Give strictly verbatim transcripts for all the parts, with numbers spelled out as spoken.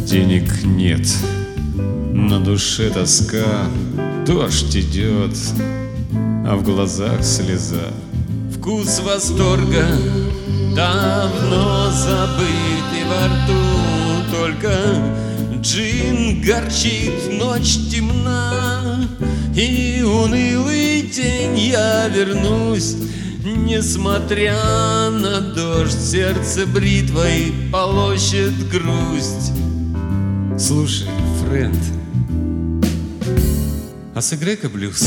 Денег нет, на душе тоска, дождь идет, а в глазах слеза. Вкус восторга давно забытый во рту, только джин горчит, ночь темна, и унылый день я вернусь. Несмотря на дождь, сердце бритвой полощет грусть. Слушай, френд, а сыграй-ка блюз.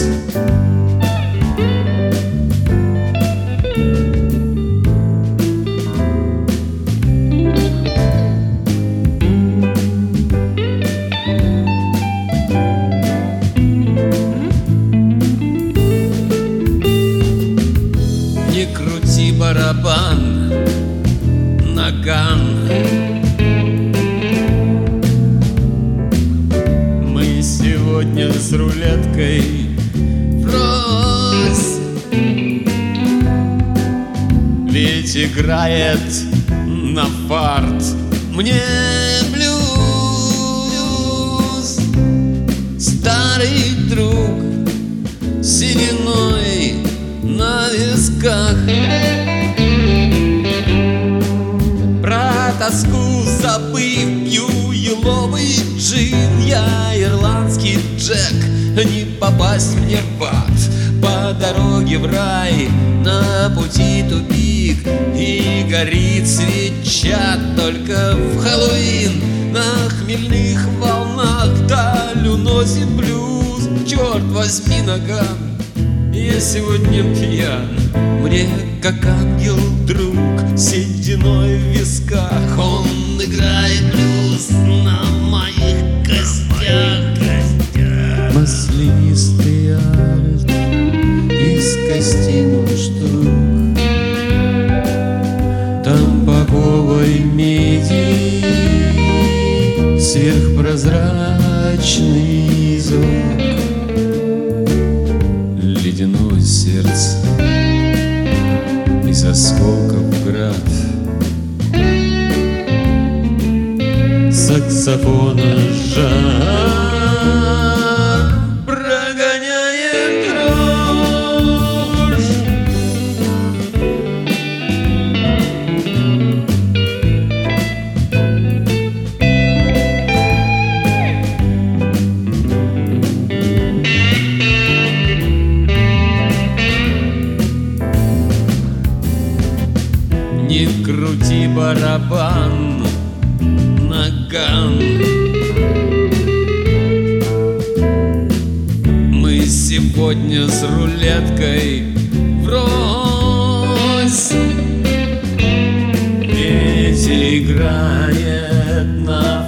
Не крути барабан, наган. Мы сегодня с рулеткой врозь, ведь играет на фарт мне блюз. Старый друг с сединой на висках, про тоску забыв, пью еловый джин. Я ирландский Джек, не попасть мне в ад. По дороге в рай, на пути тупик, и горит свеча только в Хэллоуин. На хмельных волнах даль уносит блюз. Черт возьми, наган, я сегодня пьян. Мне, как ангел, друг, сединой в висках. Он играет блюз на моих костях. Маслянистый альт из костяных штук, тамбовой меди сверхпрозрачный звук. Ледяное сердце из осколков град, саксофона жар прогоняет дрожь. Не крути барабан, наган. Мы сегодня с рулеткой врозь, ведь играет на